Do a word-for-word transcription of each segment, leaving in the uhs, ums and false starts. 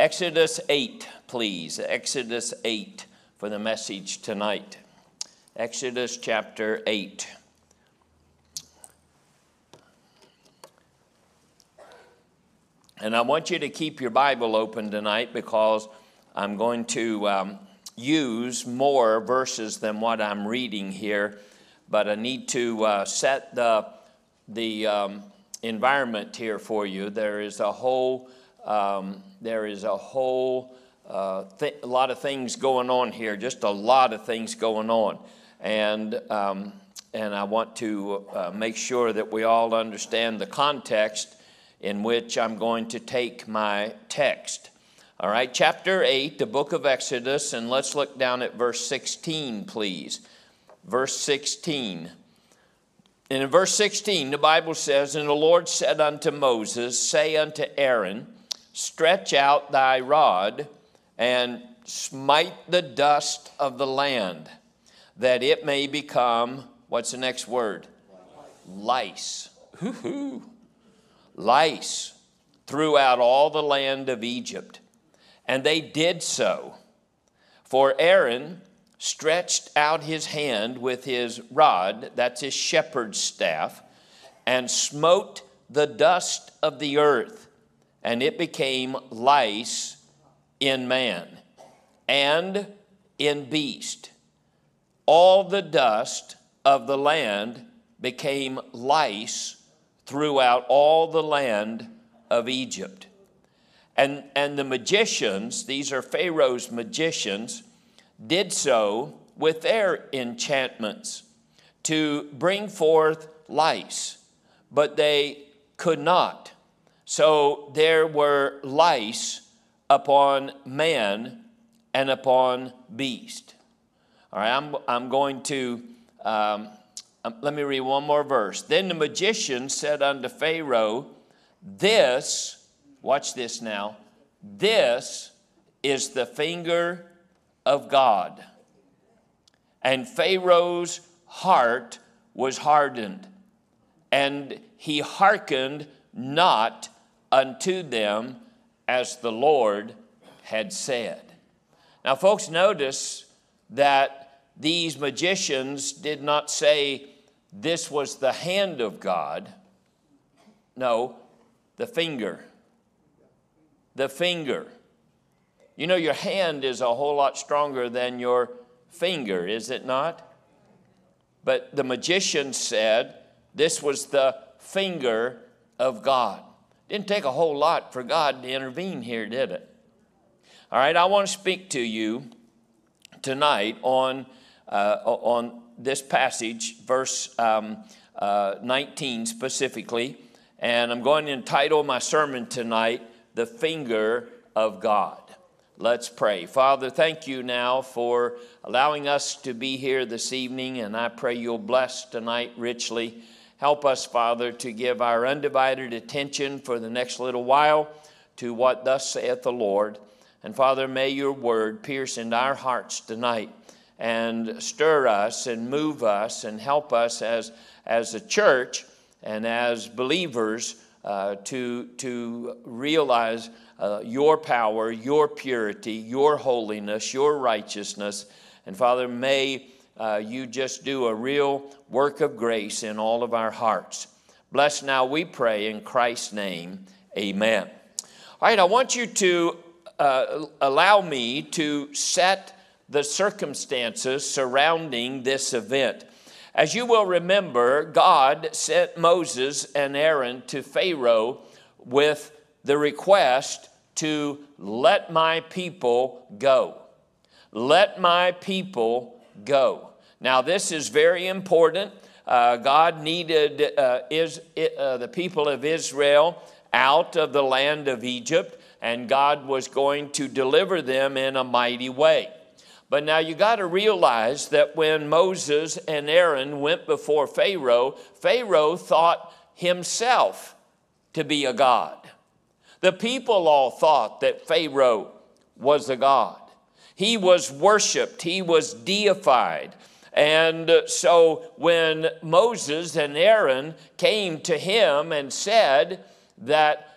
Exodus eight, please. Exodus eight for the message tonight. Exodus chapter eight. And I want you to keep your Bible open tonight because I'm going to um, use more verses than what I'm reading here. But I need to uh, set the, the um, environment here for you. There is a whole, um, there is a whole uh, th- a lot of things going on here, just a lot of things going on. And, um, and I want to uh, make sure that we all understand the context in which I'm going to take my text. All right, chapter eight, the book of Exodus, and let's look down at verse sixteen, please. Verse sixteen. And in verse sixteen, the Bible says, "And the Lord said unto Moses, say unto Aaron, stretch out thy rod, and smite the dust of the land, that it may become," what's the next word? Lice. Hoo-hoo. Lice throughout all the land of Egypt. And they did so. For Aaron stretched out his hand with his rod, that's his shepherd's staff, and smote the dust of the earth, and it became lice in man and in beast. All the dust of the land became lice throughout all the land of Egypt. And, and the magicians, these are Pharaoh's magicians, did so with their enchantments to bring forth lice, but they could not. So there were lice upon man and upon beast. All right, I'm, I'm going to... Um, Um, let me read one more verse. "Then the magician said unto Pharaoh, this," watch this now, "this is the finger of God." And Pharaoh's heart was hardened, and he hearkened not unto them as the Lord had said. Now, folks, notice that these magicians did not say this was the hand of God. No, the finger. The finger. You know, your hand is a whole lot stronger than your finger, is it not? But the magician said this was the finger of God. Didn't take a whole lot for God to intervene here, did it? All right, I want to speak to you tonight on uh, on this passage, verse um, uh, nineteen specifically, and I'm going to entitle my sermon tonight, "The Finger of God." Let's pray. Father, thank you now for allowing us to be here this evening, and I pray you'll bless tonight richly. Help us, Father, to give our undivided attention for the next little while to what thus saith the Lord. And Father, may your word pierce into our hearts tonight and stir us and move us and help us as, as a church and as believers uh, to, to realize uh, your power, your purity, your holiness, your righteousness. And Father, may uh, you just do a real work of grace in all of our hearts. Bless now, we pray, in Christ's name, amen. All right, I want you to uh, allow me to set the circumstances surrounding this event. As you will remember, God sent Moses and Aaron to Pharaoh with the request to let my people go. Let my people go. Now, this is very important. Uh, God needed uh, is, uh, the people of Israel out of the land of Egypt, and God was going to deliver them in a mighty way. But now you got to realize that when Moses and Aaron went before Pharaoh, Pharaoh thought himself to be a god. The people all thought that Pharaoh was a god. He was worshiped. He was deified. And so when Moses and Aaron came to him and said that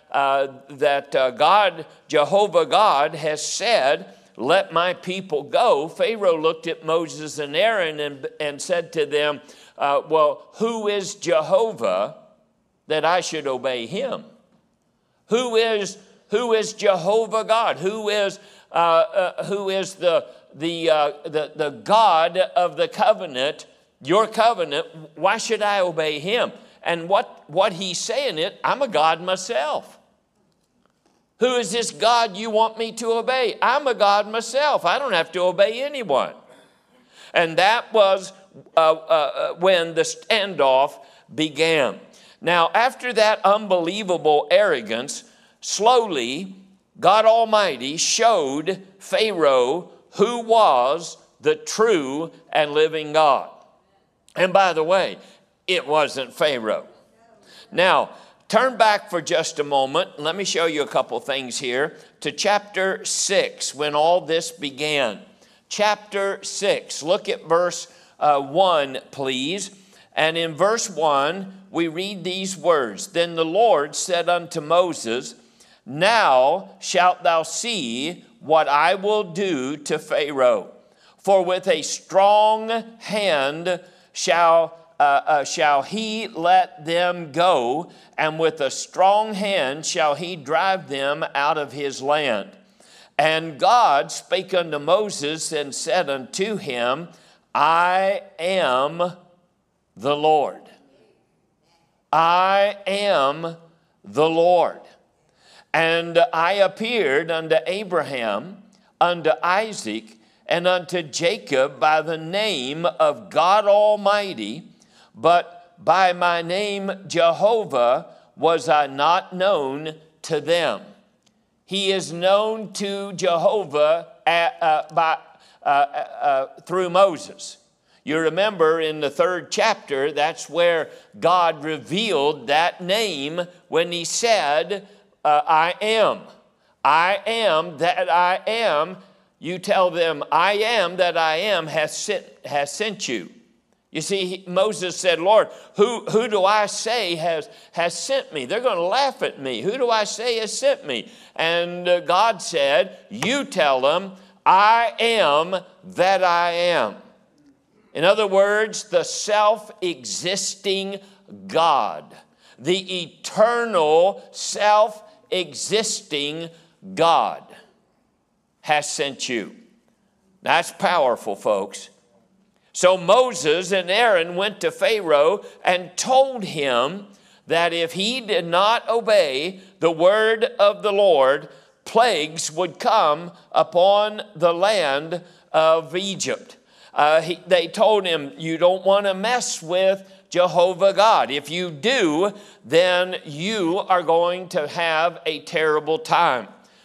uh, that uh, God, Jehovah God, has said, let my people go, Pharaoh looked at Moses and Aaron and, and said to them, uh, well, who is Jehovah that I should obey him? Who is, who is Jehovah God? Who is, uh, uh, who is the, the, uh, the, the God of the covenant, your covenant? Why should I obey him? And what, what he's saying it, I'm a God myself. Who is this God you want me to obey? I'm a God myself. I don't have to obey anyone. And that was uh, uh, when the standoff began. Now, after that unbelievable arrogance, slowly, God Almighty showed Pharaoh who was the true and living God. And by the way, it wasn't Pharaoh. Now, turn back for just a moment. Let me show you a couple things here to chapter six, when all this began. Chapter six, look at verse uh, one, please. And in verse one, we read these words. Then the Lord said unto Moses, now shalt thou see what I will do to Pharaoh. For with a strong hand shall Uh, uh, shall he let them go, and with a strong hand shall he drive them out of his land. And God spake unto Moses and said unto him, I am the Lord. I am the Lord. And I appeared unto Abraham, unto Isaac, and unto Jacob by the name of God Almighty, but by my name Jehovah was I not known to them. He is known to Jehovah at, uh, by, uh, uh, through Moses. You remember in the third chapter, that's where God revealed that name when he said, uh, I am. I am that I am. You tell them, I am that I am has sent, has sent you. You see, Moses said, Lord, who, who do I say has, has sent me? They're going to laugh at me. Who do I say has sent me? And uh, God said, you tell them, I am that I am. In other words, the self-existing God, the eternal self-existing God has sent you. That's powerful, folks. So Moses and Aaron went to Pharaoh and told him that if he did not obey the word of the Lord, plagues would come upon the land of Egypt. Uh, he, they told him, you don't want to mess with Jehovah God. If you do, then you are going to have a terrible time.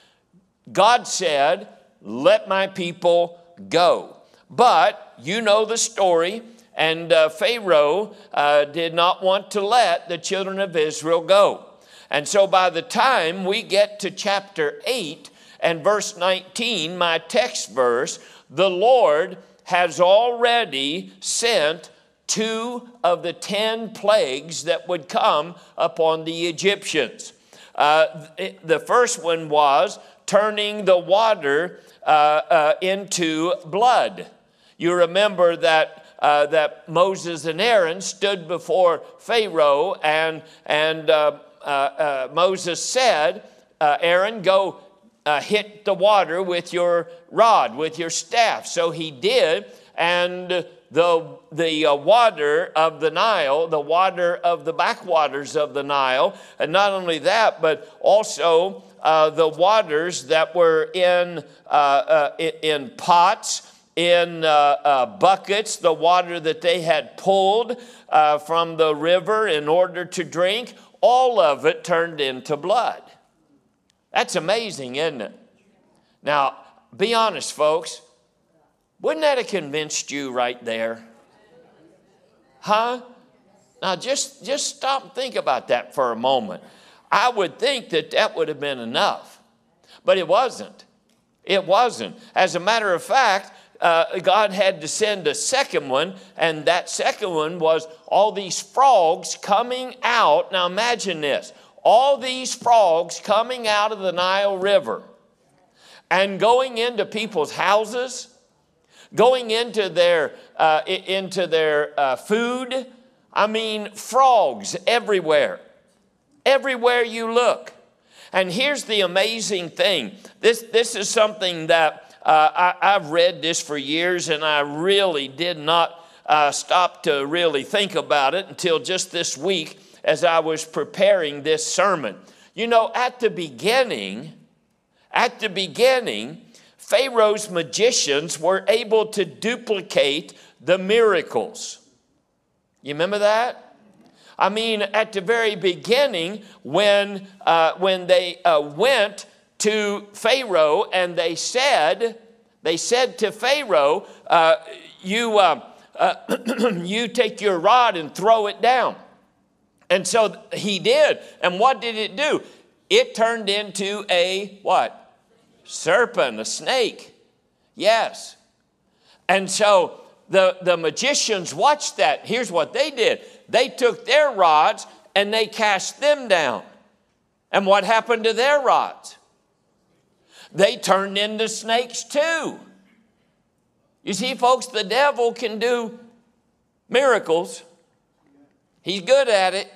God said, let my people go. But you know the story, and uh, Pharaoh uh, did not want to let the children of Israel go. And so by the time we get to chapter eight and verse nineteen, my text verse, the Lord has already sent two of the ten plagues that would come upon the Egyptians. Uh, the first one was turning the water uh, uh, into blood. You remember that uh, that Moses and Aaron stood before Pharaoh, and and uh, uh, uh, Moses said, uh, "Aaron, go uh, hit the water with your rod, with your staff." So he did, and the the uh, water of the Nile, the water of the backwaters of the Nile, and not only that, but also uh, the waters that were in uh, uh, in pots, in uh, uh, buckets, the water that they had pulled uh, from the river in order to drink, all of it turned into blood. That's amazing, isn't it? Now, be honest, folks. Wouldn't that have convinced you right there? Huh? Now, just, just stop and think about that for a moment. I would think that that would have been enough, but it wasn't. It wasn't. As a matter of fact, Uh, God had to send a second one, and that second one was all these frogs coming out. Now imagine this. all these frogs coming out of the Nile River and going into people's houses, going into their, uh, into their uh, food. I mean, frogs everywhere, everywhere you look. And here's the amazing thing. This, this is something that uh, I, I've read this for years, and I really did not uh, stop to really think about it until just this week as I was preparing this sermon. You know, at the beginning, at the beginning, Pharaoh's magicians were able to duplicate the miracles. You remember that? I mean, at the very beginning, when, uh, when they uh, went to Pharaoh and they said, they said to Pharaoh, uh, you, uh, uh, you take your rod and throw it down. And so he did. And what did it do? It turned into a what? Serpent, a snake. Yes. And so the, the magicians watched that. Here's what they did. They took their rods and they cast them down. And what happened to their rods? They turned into snakes too. You see, folks, the devil can do miracles. He's good at it.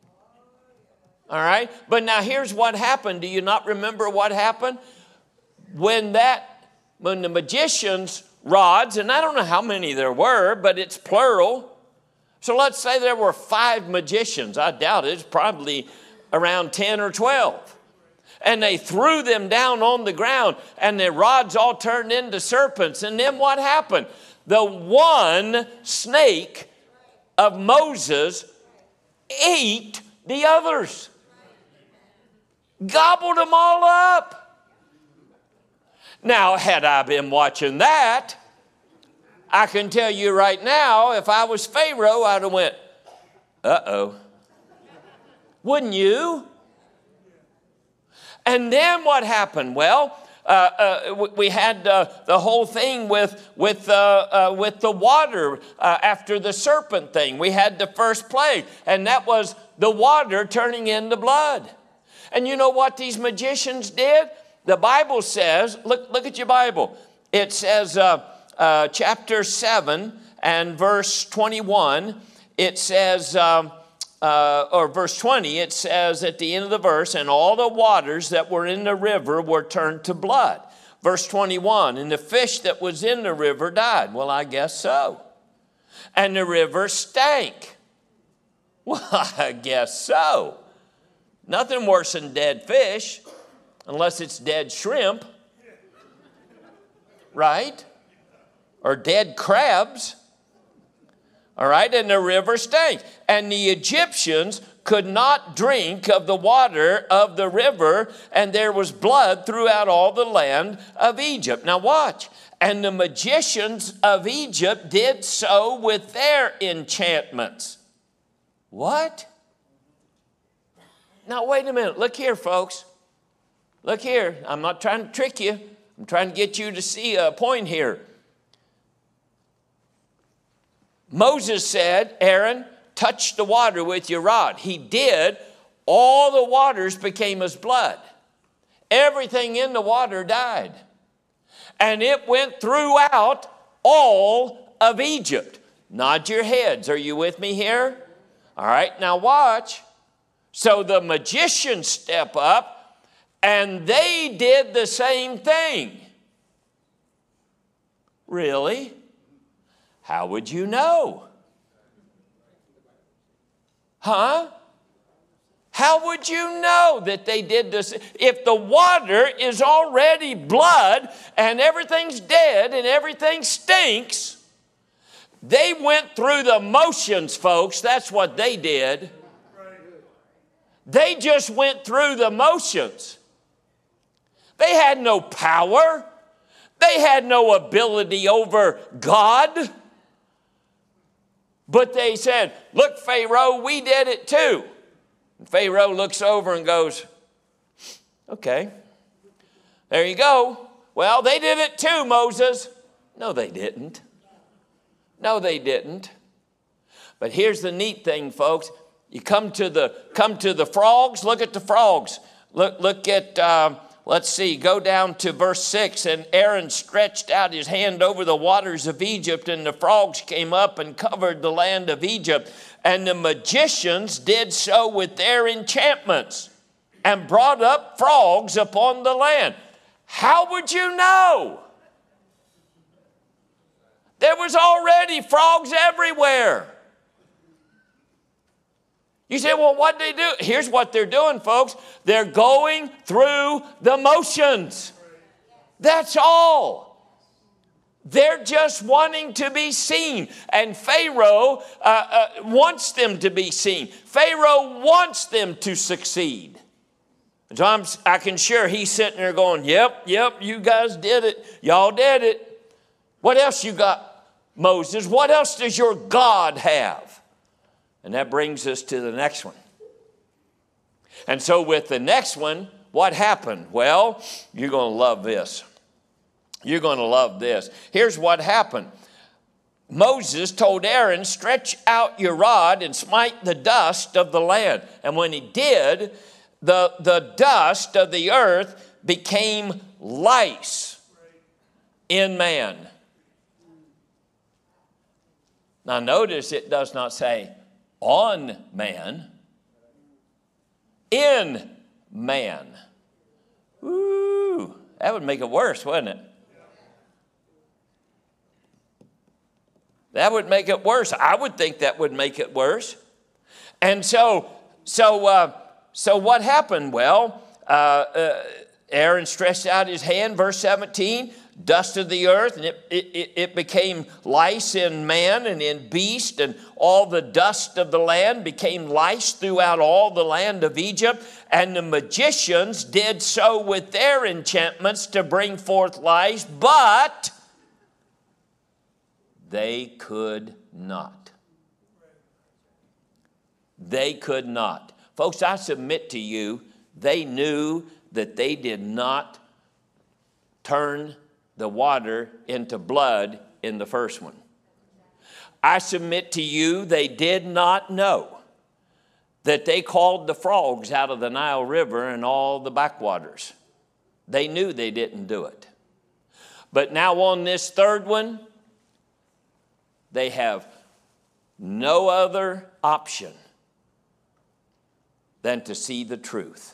All right? But now here's what happened. Do you not remember what happened? When that, when the magician's rods, and I don't know how many there were, but it's plural. So let's say there were five magicians. I doubt it. It's probably around ten or twelve. And they threw them down on the ground, and their rods all turned into serpents. And then what happened? The one snake of Moses ate the others. Gobbled them all up. Now, had I been watching that, I can tell you right now, if I was Pharaoh, I'd have went, uh-oh. Wouldn't you? And then what happened? Well, uh, uh, we had uh, the whole thing with, with, uh, uh, with the water uh, after the serpent thing. We had the first plague, and that was the water turning into blood. And you know what these magicians did? The Bible says, look, look at your Bible. It says, uh, uh, chapter seven and verse twenty-one, it says, um, uh, or verse twenty, it says at the end of the verse, and all the waters that were in the river were turned to blood. Verse twenty-one, and the fish that was in the river died. Well, I guess so. And the river stank. Well, I guess so. Nothing worse than dead fish, unless it's dead shrimp, right? Or dead crabs, all right? And the river stank. And the Egyptians could not drink of the water of the river, and there was blood throughout all the land of Egypt. Now watch. And the magicians of Egypt did so with their enchantments. What? Now, wait a minute. Look here, folks. Look here. I'm not trying to trick you. I'm trying to get you to see a point here. Moses said, Aaron, touch the water with your rod. He did. All the waters became as blood. Everything in the water died. And it went throughout all of Egypt. Nod your heads. Are you with me here? All right, now watch. So the magicians step up, and they did the same thing. Really? How would you know? Huh? How would you know that they did this? If the water is already blood and everything's dead and everything stinks, they went through the motions, folks. That's what they did. They just went through the motions. They had no power. They had no ability over God. But they said, look, Pharaoh, we did it too. And Pharaoh looks over and goes, okay, there you go. Well, they did it too, Moses. No, they didn't. No, they didn't. But here's the neat thing, folks. You come to the come to the frogs. Look at the frogs. Look look at. Uh, let's see. Go down to verse six. And Aaron stretched out his hand over the waters of Egypt, and the frogs came up and covered the land of Egypt. And the magicians did so with their enchantments, and brought up frogs upon the land. How would you know? There was already frogs everywhere. You say, well, what did they do? Here's what they're doing, folks. They're going through the motions. That's all. They're just wanting to be seen. And Pharaoh uh, uh, wants them to be seen. Pharaoh wants them to succeed. So I'm, I can sure he's sitting there going, yep, yep, you guys did it. Y'all did it. What else you got, Moses? What else does your God have? And that brings us to the next one. And so with the next one, what happened? Well, you're going to love this. You're going to love this. Here's what happened. Moses told Aaron, stretch out your rod and smite the dust of the land. And when he did, the, the dust of the earth became lice in man. Now notice it does not say on man, in man. Ooh, that would make it worse, wouldn't it? That would make it worse. I would think that would make it worse. And so, so, uh, so what happened? Well, uh, uh, Aaron stretched out his hand, verse seventeen, dust of the earth, and it, it, it became lice in man and in beast, and all the dust of the land became lice throughout all the land of Egypt. And the magicians did so with their enchantments to bring forth lice, but they could not. They could not. Folks, I submit to you, they knew that they did not turn the water into blood in the first one. I submit to you, they did not know that they called the frogs out of the Nile River and all the backwaters. They knew they didn't do it. But now on this third one, they have no other option than to see the truth.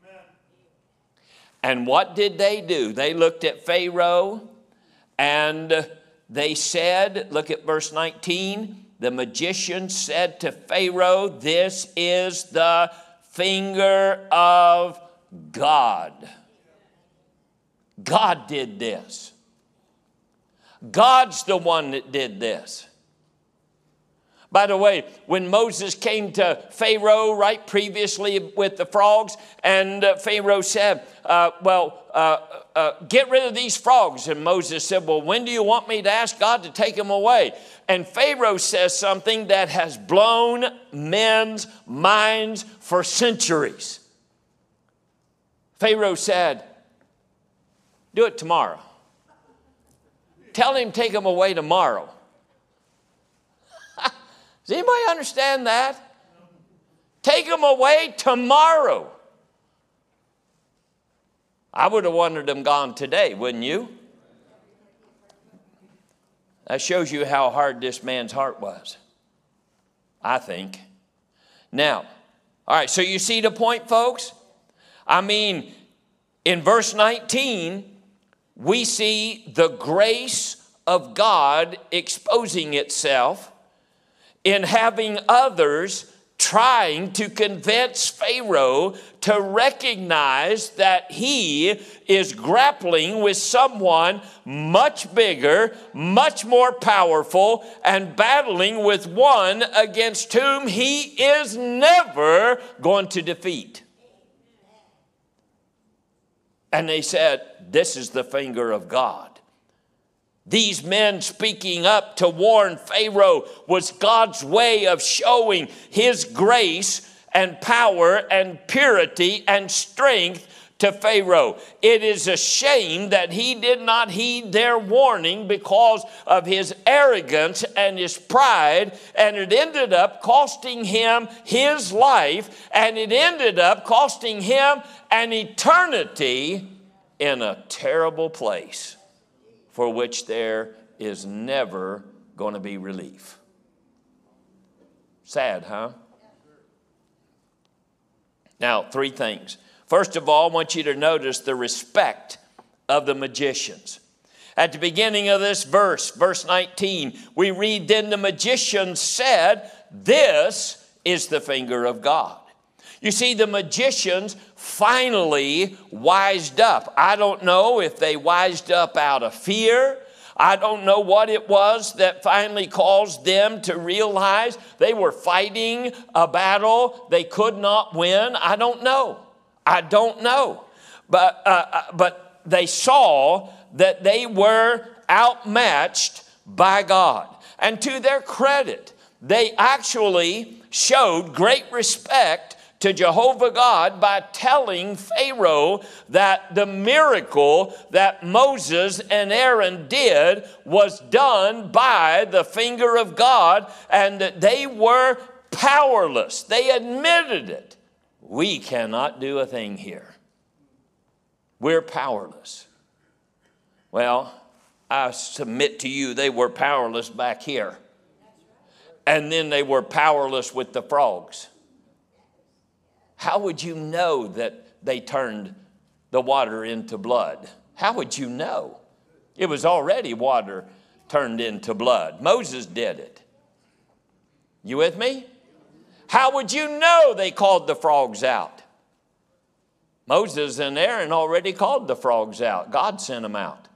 And what did they do? They looked at Pharaoh and they said, look at verse nineteen, the magician said to Pharaoh, this is the finger of God. God did this. God's the one that did this. By the way, when Moses came to Pharaoh right previously with the frogs, and uh, Pharaoh said, uh, well, uh, uh, get rid of these frogs. And Moses said, well, when do you want me to ask God to take them away? And Pharaoh says something that has blown men's minds for centuries. Pharaoh said, do it tomorrow. Tell him to take them away tomorrow. Does anybody understand that? Take them away tomorrow. I would have wanted them gone today, wouldn't you? That shows you how hard this man's heart was, I think. Now, all right, so you see the point, folks? I mean, in verse nineteen, we see the grace of God exposing itself in having others trying to convince Pharaoh to recognize that he is grappling with someone much bigger, much more powerful, and battling with one against whom he is never going to defeat. And they said, this is the finger of God. These men speaking up to warn Pharaoh was God's way of showing his grace and power and purity and strength to Pharaoh. It is a shame that he did not heed their warning because of his arrogance and his pride, and it ended up costing him his life, and it ended up costing him an eternity in a terrible place for which there is never going to be relief. Sad, huh? Now, three things. First of all, I want you to notice the respect of the magicians. At the beginning of this verse, verse nineteen, we read, "Then the magicians said, 'This is the finger of God.'" You see, the magicians finally wised up. I don't know if they wised up out of fear. I don't know what it was that finally caused them to realize they were fighting a battle they could not win. I don't know. I don't know. But, uh, but they saw that they were outmatched by God. And to their credit, they actually showed great respect to Jehovah God by telling Pharaoh that the miracle that Moses and Aaron did was done by the finger of God, and that they were powerless. They admitted it. We cannot do a thing here. We're powerless. Well, I submit to you, they were powerless back here. And then they were powerless with the frogs. How would you know that they turned the water into blood? How would you know? It was already water turned into blood. Moses did it. You with me? How would you know they called the frogs out? Moses and Aaron already called the frogs out. God sent them out.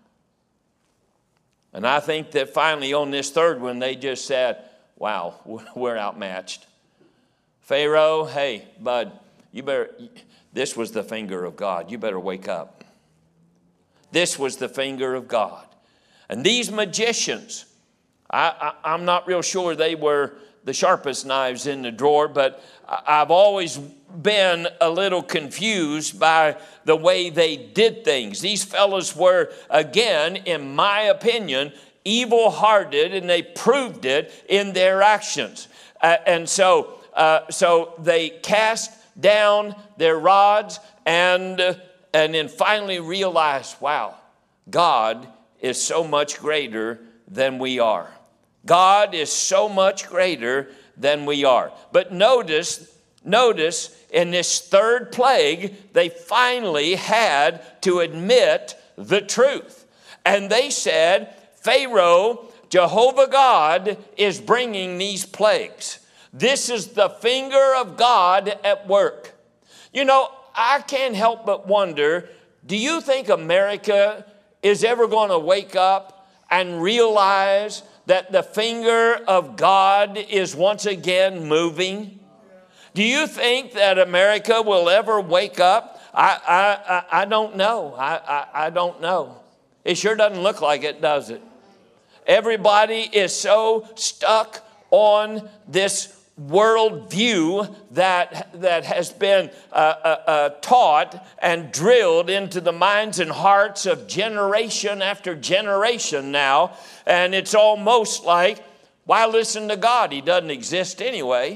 And I think that finally on this third one, they just said, wow, we're outmatched. Pharaoh, hey, bud, you better, this was the finger of God. You better wake up. This was the finger of God. And these magicians, I, I, I'm not real sure they were the sharpest knives in the drawer, but I've always been a little confused by the way they did things. These fellows were, again, in my opinion, evil-hearted, and they proved it in their actions. Uh, and so, uh, so they cast down their rods and, uh, and then finally realized, wow, God is so much greater than we are. God is so much greater than we are. But notice, notice in this third plague, they finally had to admit the truth. And they said, Pharaoh, Jehovah God is bringing these plagues. This is the finger of God at work. You know, I can't help but wonder, do you think America is ever going to wake up and realize that the finger of God is once again moving? Do you think that America will ever wake up? I, I, I, I don't know. I, I, I don't know. It sure doesn't look like it, does it? Everybody is so stuck on this worldview that, that has been uh, uh, uh, taught and drilled into the minds and hearts of generation after generation now. And it's almost like, why listen to God? He doesn't exist anyway.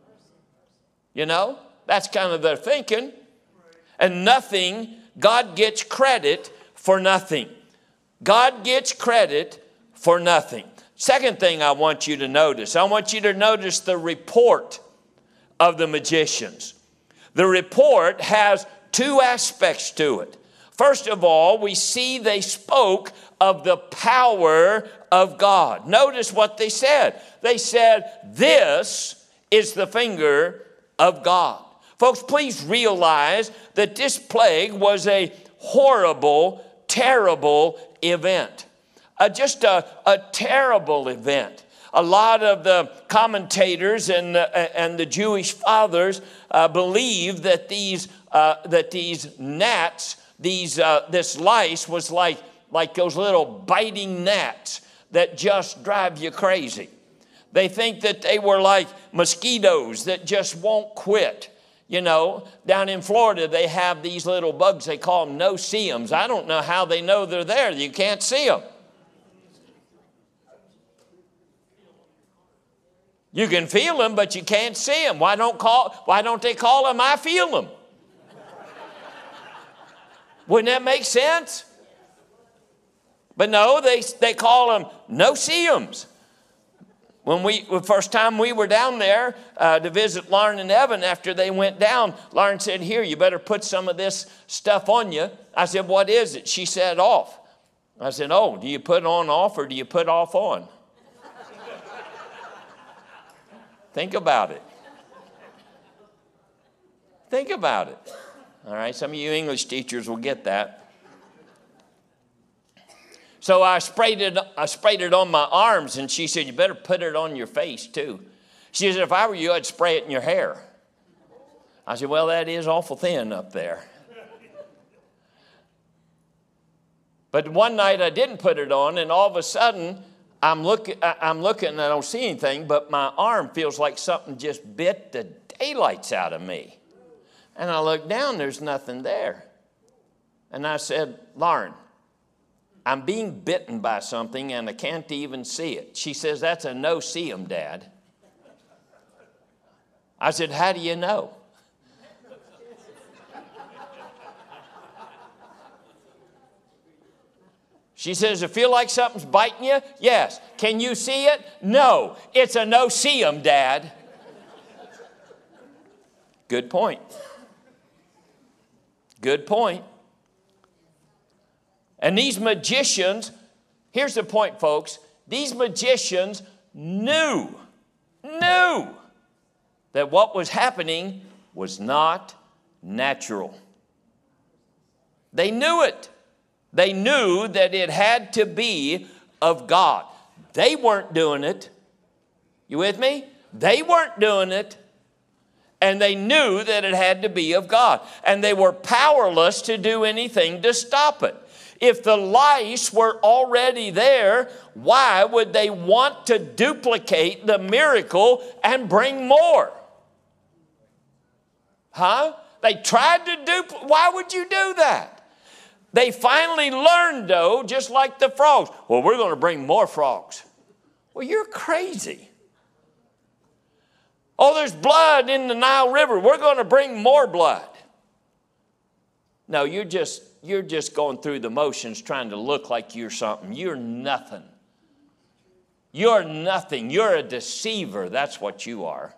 You know, that's kind of their thinking. And nothing, God gets credit for nothing. God gets credit for nothing. Second thing I want you to notice, I want you to notice the report of the magicians. The report has two aspects to it. First of all, we see they spoke of the power of God. Notice what they said. They said, this is the finger of God. Folks, please realize that this plague was a horrible, terrible event. Uh, just a, a terrible event. A lot of the commentators and the, and the Jewish fathers uh, believe that these uh, that these gnats, these uh, this lice was like like those little biting gnats that just drive you crazy. They think that they were like mosquitoes that just won't quit. You know, down in Florida, they have these little bugs. They call them no-see-ums. I don't know how they know they're there. You can't see them. You can feel them, but you can't see them. Why don't, call, why don't they call them I feel them? Wouldn't that make sense? But no, they, they call them no-see-ums. When we, the first time we were down there uh, to visit Lauren and Evan, after they went down, Lauren said, here, you better put some of this stuff on you. I said, what is it? She said, off. I said, oh, do you put on off or do you put off on? Think about it. Think about it. All right, some of you English teachers will get that. So I sprayed it, I sprayed it on my arms, and she said, you better put it on your face too. She said, if I were you, I'd spray it in your hair. I said, well, that is awful thin up there. But one night I didn't put it on, and all of a sudden, I'm, look, I'm looking and I don't see anything, but my arm feels like something just bit the daylights out of me. And I look down, there's nothing there. And I said, Lauren, I'm being bitten by something and I can't even see it. She says, that's a no-see-um, Dad. I said, how do you know? She says, it feel like something's biting you? Yes. Can you see it? No. It's a no-see-um, Dad. Good point. Good point. And these magicians, here's the point, folks. These magicians knew, knew that what was happening was not natural. They knew it. They knew that it had to be of God. They weren't doing it. You with me? They weren't doing it. And they knew that it had to be of God. And they were powerless to do anything to stop it. If the lice were already there, why would they want to duplicate the miracle and bring more? Huh? They tried to duplicate. Why would you do that? They finally learned, though, just like the frogs. Well, we're going to bring more frogs. Well, you're crazy. Oh, there's blood in the Nile River. We're going to bring more blood. No, you're just, you're just going through the motions trying to look like you're something. You're nothing. You're nothing. You're a deceiver. That's what you are.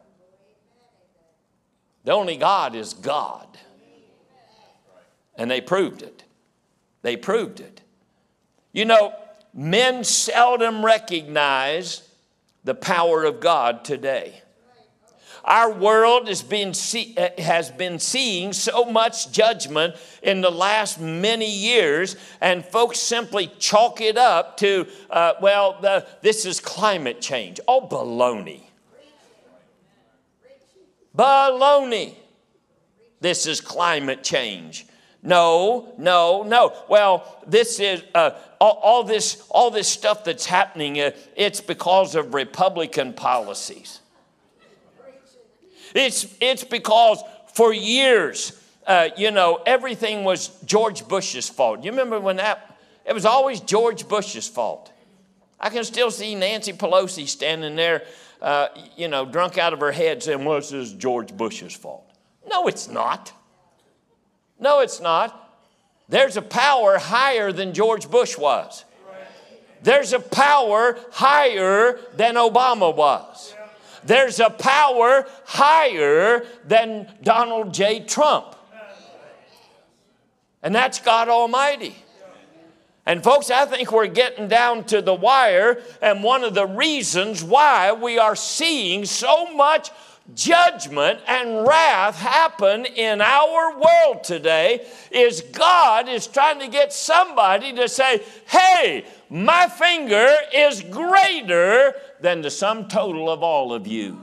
The only God is God. And they proved it. They proved it. You know, men seldom recognize the power of God today. Our world has been, see, has been seeing so much judgment in the last many years, and folks simply chalk it up to, uh, well, the, this is climate change. Oh, baloney. Baloney. This is climate change. No, no, no. Well, this is uh, all, all this all this stuff that's happening. Uh, it's because of Republican policies. It's it's because for years, uh, you know, everything was George Bush's fault. You remember when that? It was always George Bush's fault. I can still see Nancy Pelosi standing there, uh, you know, drunk out of her head, saying, "Well, this is George Bush's fault." No, it's not. No, it's not. There's a power higher than George Bush was. There's a power higher than Obama was. There's a power higher than Donald J. Trump. And that's God Almighty. And folks, I think we're getting down to the wire, and one of the reasons why we are seeing so much judgment and wrath happen in our world today is God is trying to get somebody to say, hey, my finger is greater than the sum total of all of you.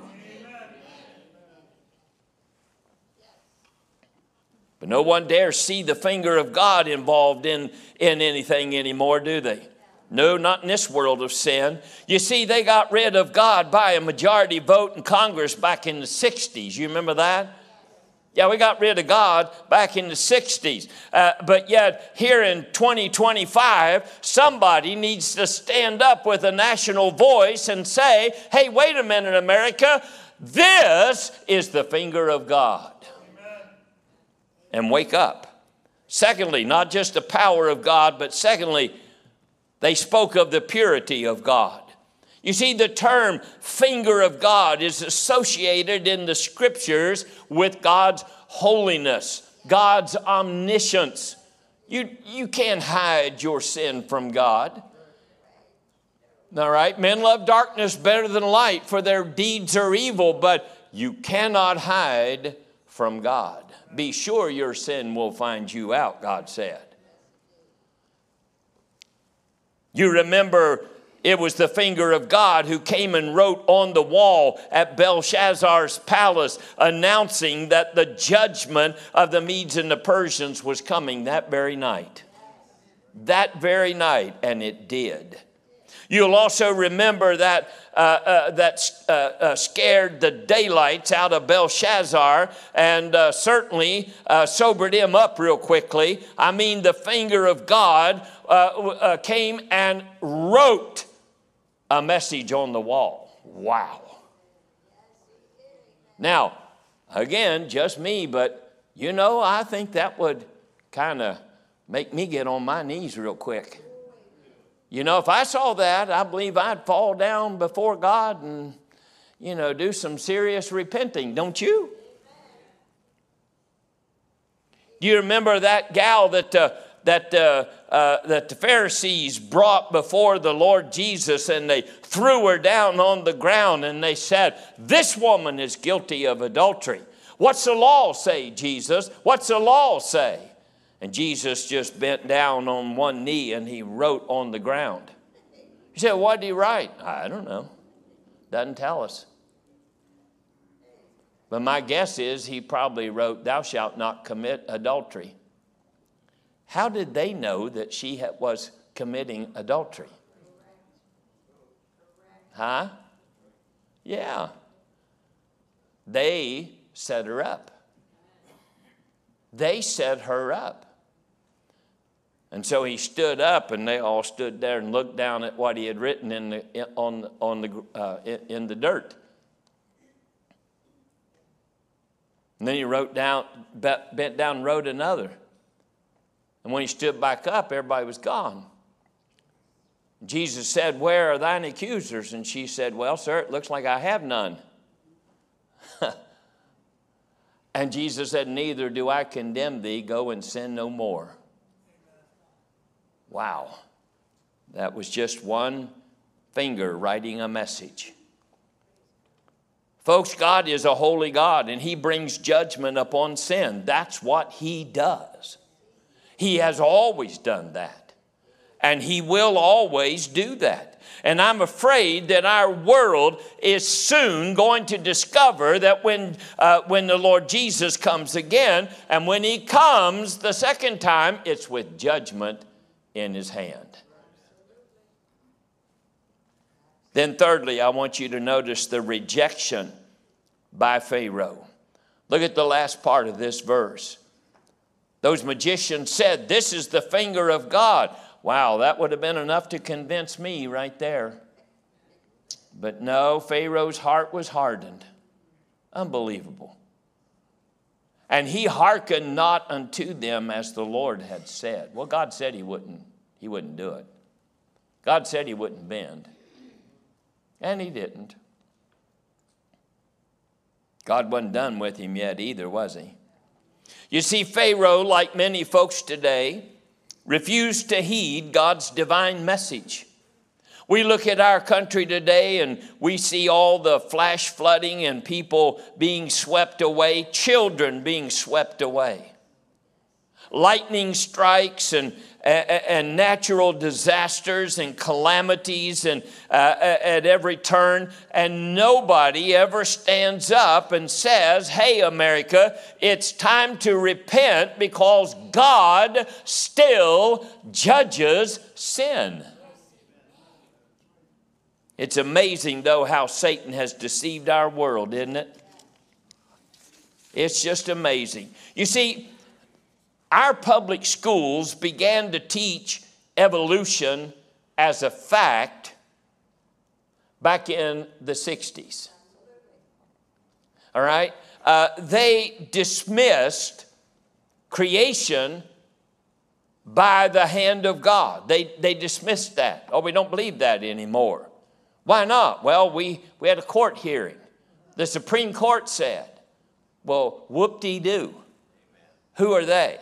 But no one dares see the finger of God involved in, in anything anymore, do they? No, not in this world of sin. You see, they got rid of God by a majority vote in Congress back in the sixties. You remember that? Yeah, we got rid of God back in the sixties. Uh, but yet here in twenty twenty-five, somebody needs to stand up with a national voice and say, hey, wait a minute, America, this is the finger of God. Amen. And wake up. Secondly, not just the power of God, but secondly, they spoke of the purity of God. You see, the term finger of God is associated in the scriptures with God's holiness, God's omniscience. You, you can't hide your sin from God. All right, men love darkness better than light, for their deeds are evil, but you cannot hide from God. Be sure your sin will find you out, God said. You remember it was the finger of God who came and wrote on the wall at Belshazzar's palace, announcing that the judgment of the Medes and the Persians was coming that very night. That very night, and it did. You'll also remember that uh, uh, that uh, uh, scared the daylights out of Belshazzar and uh, certainly uh, sobered him up real quickly. I mean, the finger of God uh, uh, came and wrote a message on the wall. Wow. Now, again, just me, but you know, I think that would kind of make me get on my knees real quick. You know, if I saw that, I believe I'd fall down before God and, you know, do some serious repenting, don't you? Do you remember that gal that uh, that uh, uh, that the Pharisees brought before the Lord Jesus, and they threw her down on the ground and they said, this woman is guilty of adultery. What's the law say, Jesus? What's the law say? And Jesus just bent down on one knee and he wrote on the ground. You said, what did he write? I don't know. Doesn't tell us. But my guess is he probably wrote, thou shalt not commit adultery. How did they know that she was committing adultery? Huh? Yeah. They set her up. They set her up. And so he stood up, and they all stood there and looked down at what he had written in the, on, on the, uh, in the dirt. And then he wrote down, bent down and wrote another. And when he stood back up, everybody was gone. Jesus said, where are thine accusers? And she said, well, sir, it looks like I have none. And Jesus said, neither do I condemn thee. Go and sin no more. Wow. That was just one finger writing a message. Folks, God is a holy God, and he brings judgment upon sin. That's what he does. He has always done that, and he will always do that. And I'm afraid that our world is soon going to discover that when, uh, when the Lord Jesus comes again, and when he comes the second time, it's with judgment in his hand. Then thirdly, I want you to notice the rejection by Pharaoh. Look at the last part of this verse. Those magicians said, this is the finger of God. Wow, that would have been enough to convince me right there. But no, Pharaoh's heart was hardened. Unbelievable. And he hearkened not unto them as the Lord had said. Well, God said he wouldn't, he wouldn't do it. God said he wouldn't bend. And he didn't. God wasn't done with him yet either, was he? You see, Pharaoh, like many folks today, refused to heed God's divine message. We look at our country today and we see all the flash flooding and people being swept away, children being swept away. Lightning strikes and, and natural disasters and calamities and uh, at every turn. And nobody ever stands up and says, hey, America, it's time to repent because God still judges sin. It's amazing, though, how Satan has deceived our world, isn't it? It's just amazing. You see, our public schools began to teach evolution as a fact back in the sixties. All right? Uh, they dismissed creation by the hand of God. They, they dismissed that. Oh, we don't believe that anymore. Why not? Well, we, we had a court hearing. The Supreme Court said, well, whoop-de-doo. Who are they?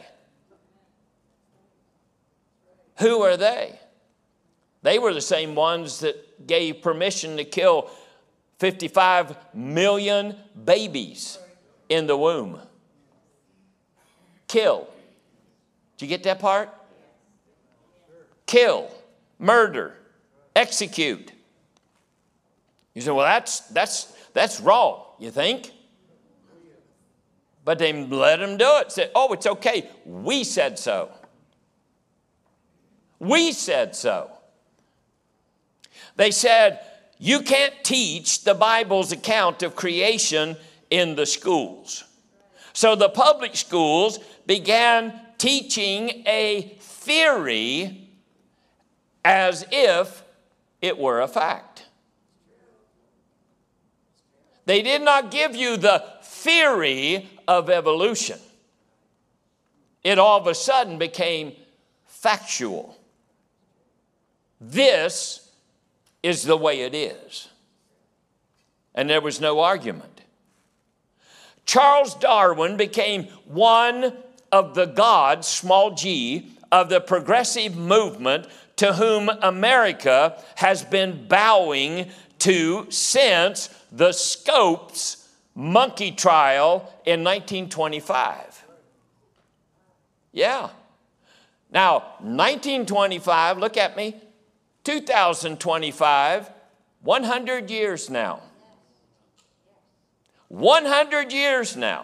Who are they? They were the same ones that gave permission to kill fifty-five million babies in the womb. Kill. Did you get that part? Kill, murder, execute. You say, well, that's, that's, that's wrong, you think? But they let them do it. Said, oh, it's okay. We said so. We said so. They said, you can't teach the Bible's account of creation in the schools. So the public schools began teaching a theory as if it were a fact. They did not give you the theory of evolution. It all of a sudden became factual. This is the way it is. And there was no argument. Charles Darwin became one of the gods, small g, of the progressive movement to whom America has been bowing to since the Scopes monkey trial in nineteen twenty-five. Yeah. Now, nineteen twenty-five, look at me, two thousand twenty-five, one hundred years now. one hundred years now.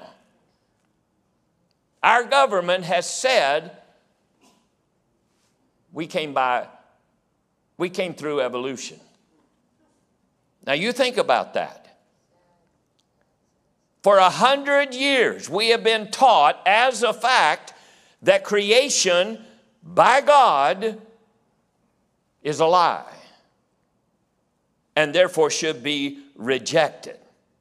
Our government has said we came by, we came through evolution. Now you think about that. For a hundred years, we have been taught as a fact that creation by God is a lie and therefore should be rejected.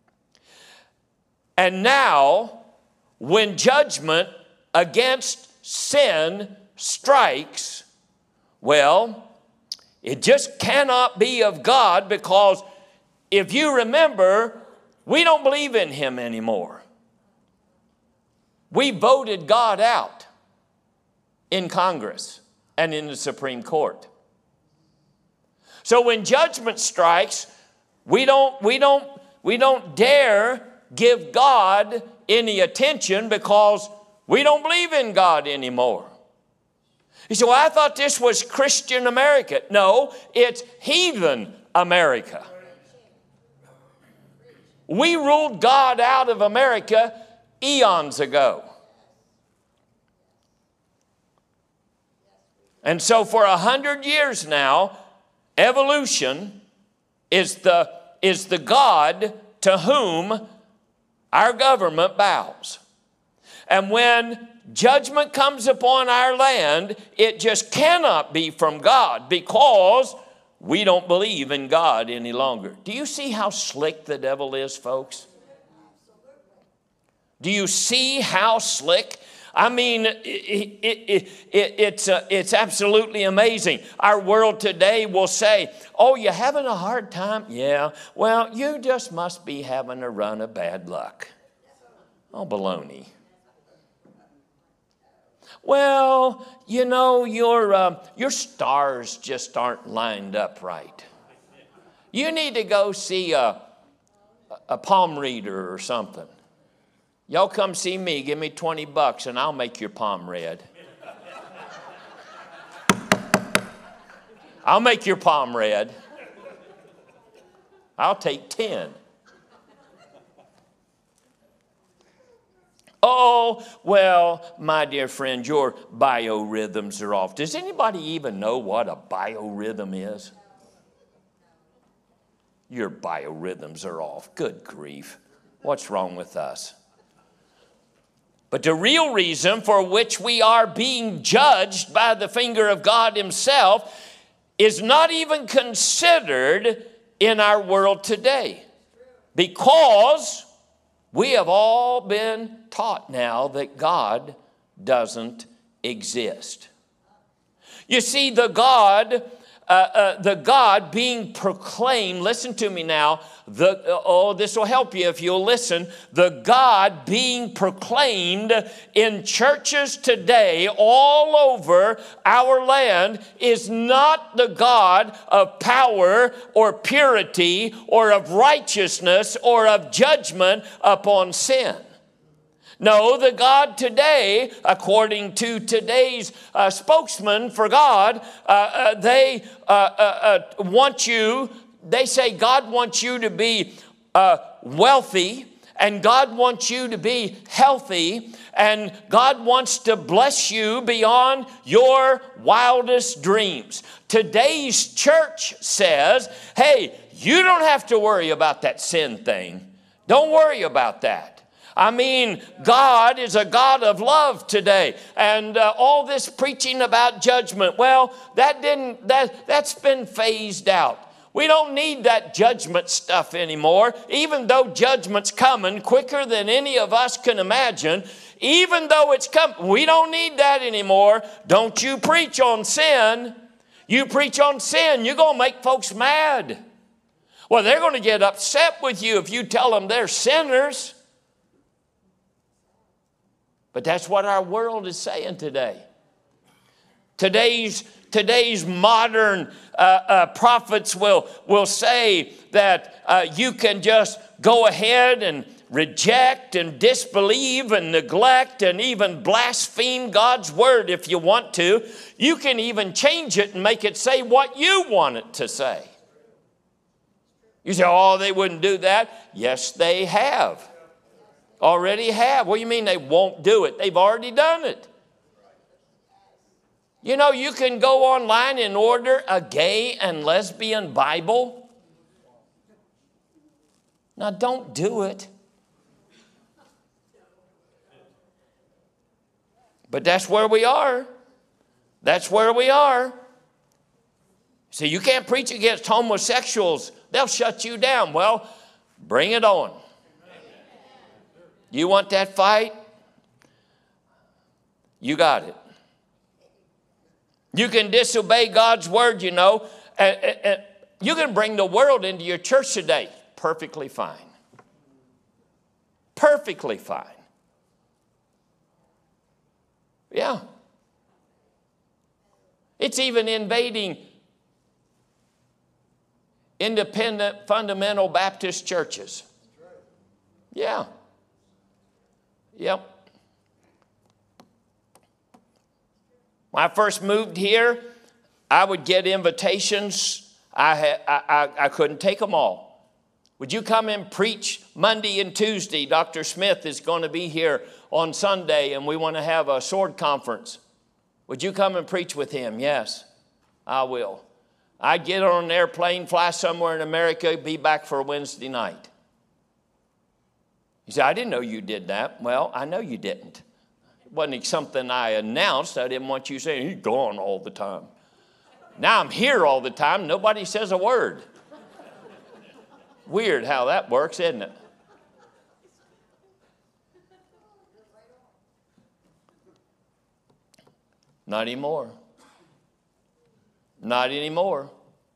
And now, when judgment against sin strikes, well, it just cannot be of God, because if you remember, we don't believe in him anymore. We voted God out in Congress and in the Supreme Court. So when judgment strikes, we don't, we don't, we don't dare give God any attention because we don't believe in God anymore. You say, well, I thought this was Christian America. No, it's heathen America. We ruled God out of America eons ago. And so for a hundred years now, evolution is the, is the God to whom our government bows. And when judgment comes upon our land, it just cannot be from God, because we don't believe in God any longer. Do you see how slick the devil is, folks? Do you see how slick? I mean, it, it, it, it, it's, uh, it's absolutely amazing. Our world today will say, oh, you having a hard time? Yeah, well, you just must be having a run of bad luck. Oh, baloney. Well, you know, your, uh, your stars just aren't lined up right. You need to go see a, a palm reader or something. Y'all come see me, give me twenty bucks, and I'll make your palm read. I'll make your palm read. I'll take ten. Oh, well, my dear friend, your biorhythms are off. Does anybody even know what a biorhythm is? Your biorhythms are off. Good grief. What's wrong with us? But the real reason for which we are being judged by the finger of God himself is not even considered in our world today. Because we have all been taught now that God doesn't exist. You see, the God, uh, uh, the God being proclaimed, listen to me now, the, uh, oh, this will help you if you'll listen. The God being proclaimed in churches today all over our land is not the God of power or purity or of righteousness or of judgment upon sin. No, the God today, according to today's uh, spokesman for God, uh, uh, they uh, uh, uh, want you, they say God wants you to be uh, wealthy, and God wants you to be healthy, and God wants to bless you beyond your wildest dreams. Today's church says, hey, you don't have to worry about that sin thing. Don't worry about that. I mean, God is a God of love today. And uh, all this preaching about judgment, well, that didn't, that, that's been phased out. We don't need that judgment stuff anymore, even though judgment's coming quicker than any of us can imagine. Even though it's coming, we don't need that anymore. Don't you preach on sin. You preach on sin, you're going to make folks mad. Well, they're going to get upset with you if you tell them they're sinners. But that's what our world is saying today. Today's, today's modern uh, uh, prophets will, will say that uh, you can just go ahead and reject and disbelieve and neglect and even blaspheme God's word if you want to. You can even change it and make it say what you want it to say. You say, oh, they wouldn't do that. Yes, they have. Already have. What do you mean they won't do it? They've already done it. You know, you can go online and order a gay and lesbian Bible. Now, don't do it. But that's where we are. That's where we are. See, you can't preach against homosexuals. They'll shut you down. Well, bring it on. You want that fight? You got it. You can disobey God's word, you know. And, and you can bring the world into your church today. Perfectly fine. Perfectly fine. Yeah. It's even invading independent fundamental Baptist churches. Yeah. Yep. When I first moved here, I would get invitations. I, had, I, I, I couldn't take them all. Would you come and preach Monday and Tuesday? Doctor Smith is going to be here on Sunday, and we want to have a sword conference. Would you come and preach with him? Yes, I will. I'd get on an airplane, fly somewhere in America, be back for Wednesday night. You say, I didn't know you did that. Well, I know you didn't. It wasn't something I announced. I didn't want you saying, he's gone all the time. Now I'm here all the time. Nobody says a word. Weird how that works, isn't it? Not anymore. Not anymore.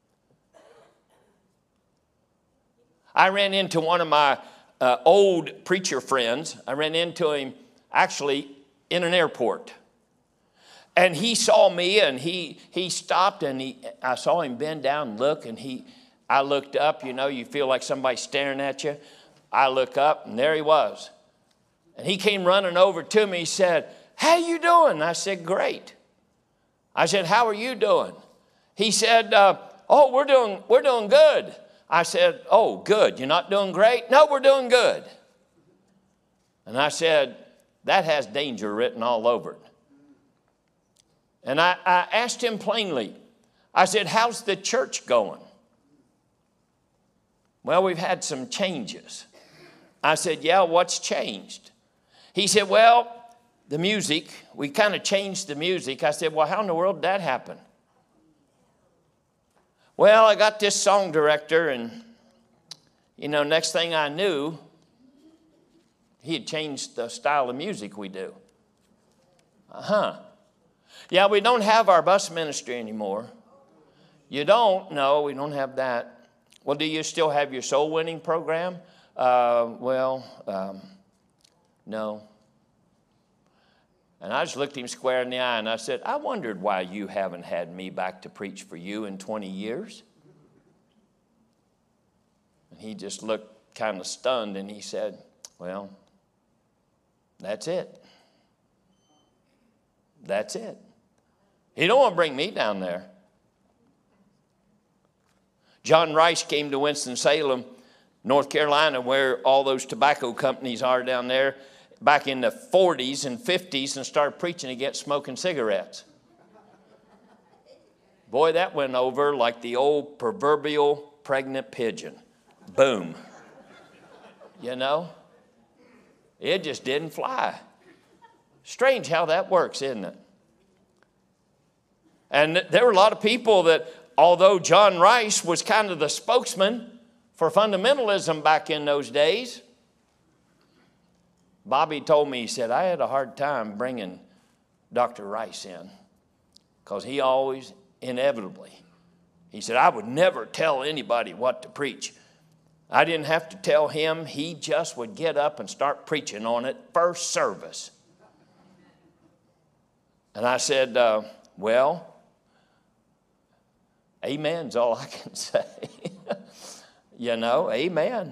I ran into one of my uh, old preacher friends. I ran into him actually in an airport. And he saw me, and he he stopped, and he I saw him bend down and look, and he I looked up. You know, you feel like somebody's staring at you. I look up, and there he was. And he came running over to me. He said, how you doing? I said, great. I said, how are you doing? He said, uh, oh, we're doing, we're doing good. I said, oh, good. You're not doing great? No, we're doing good. And I said, that has danger written all over it. And I, I asked him plainly, I said, how's the church going? Well, we've had some changes. I said, yeah, what's changed? He said, well, the music. We kind of changed the music. I said, well, how in the world did that happen? Well, I got this song director, and, you know, next thing I knew, he had changed the style of music we do. Uh-huh. Yeah, we don't have our bus ministry anymore. You don't? No, we don't have that. Well, do you still have your soul winning program? Uh, well, um, no. And I just looked him square in the eye and I said, I wondered why you haven't had me back to preach for you in twenty years. And he just looked kind of stunned and he said, well, that's it. That's it. He don't want to bring me down there. John Rice came to Winston-Salem, North Carolina, where all those tobacco companies are down there, back in the forties and fifties, and started preaching against smoking cigarettes. Boy, that went over like the old proverbial pregnant pigeon. Boom. You know? It just didn't fly. Strange how that works, isn't it? And there were a lot of people that, although John Rice was kind of the spokesman for fundamentalism back in those days, Bobby told me, he said, I had a hard time bringing Doctor Rice in because he always, inevitably, he said, I would never tell anybody what to preach. I didn't have to tell him. He just would get up and start preaching on it first service. And I said, uh, well, amen's all I can say. You know, amen.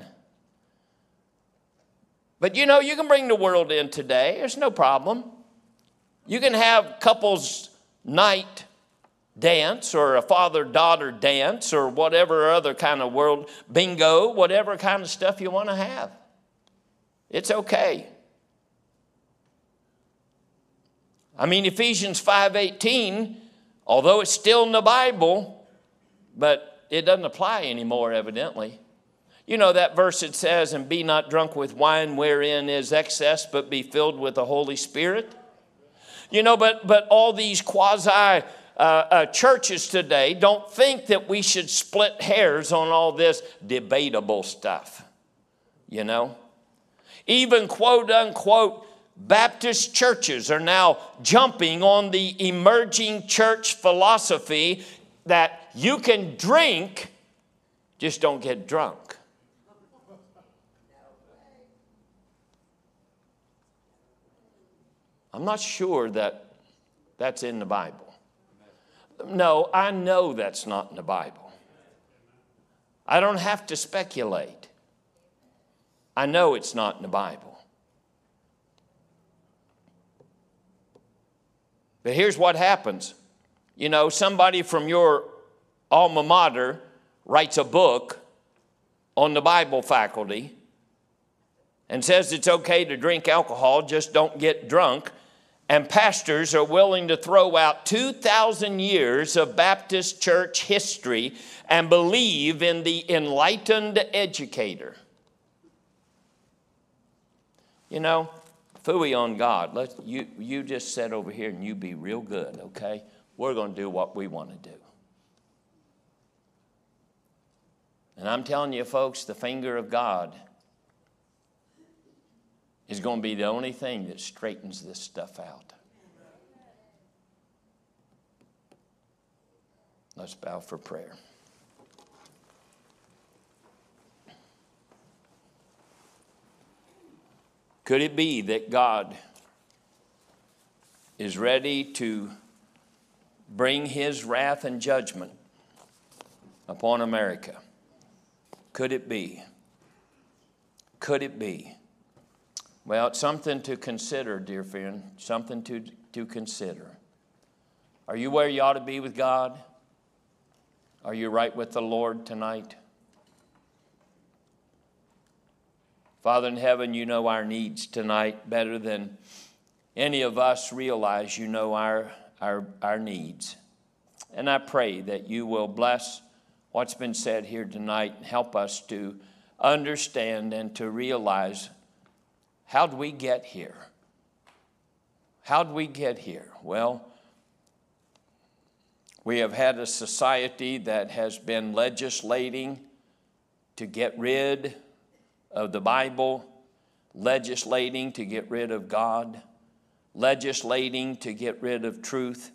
But you know, you can bring the world in today. There's no problem. You can have couples night dance or a father-daughter dance or whatever other kind of world, bingo, whatever kind of stuff you want to have. It's okay. I mean, Ephesians five eighteen, although it's still in the Bible, but it doesn't apply anymore, evidently. You know that verse that says, and be not drunk with wine wherein is excess, but be filled with the Holy Spirit. You know, but, but all these quasi uh, uh, churches today don't think that we should split hairs on all this debatable stuff. You know, even quote unquote Baptist churches are now jumping on the emerging church philosophy that you can drink, just don't get drunk. I'm not sure that that's in the Bible. No, I know that's not in the Bible. I don't have to speculate. I know it's not in the Bible. But here's what happens. You know, somebody from your alma mater writes a book on the Bible faculty and says it's okay to drink alcohol, just don't get drunk. And pastors are willing to throw out two thousand years of Baptist church history and believe in the enlightened educator. You know, phooey on God. Let's, you, you just sit over here and you be real good, okay? We're going to do what we want to do. And I'm telling you, folks, the finger of God is going to be the only thing that straightens this stuff out. Let's bow for prayer. Could it be that God is ready to bring his wrath and judgment upon America? Could it be? Could it be? Well, it's something to consider, dear friend, something to, to consider. Are you where you ought to be with God? Are you right with the Lord tonight? Father in heaven, you know our needs tonight better than any of us realize. You know our, our, our needs. And I pray that you will bless what's been said here tonight and help us to understand and to realize, how do we get here? How'd we get here? Well, we have had a society that has been legislating to get rid of the Bible, legislating to get rid of God, legislating to get rid of truth.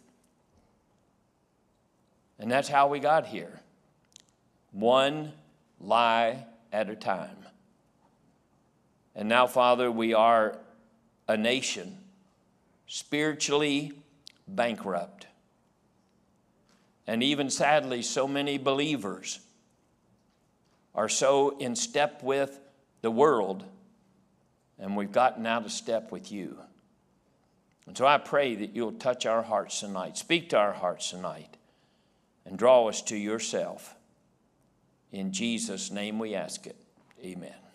And that's how we got here. One lie at a time. And now, Father, we are a nation spiritually bankrupt. And even sadly, so many believers are so in step with the world, and we've gotten out of step with you. And so I pray that you'll touch our hearts tonight, speak to our hearts tonight, and draw us to yourself. In Jesus' name we ask it. Amen.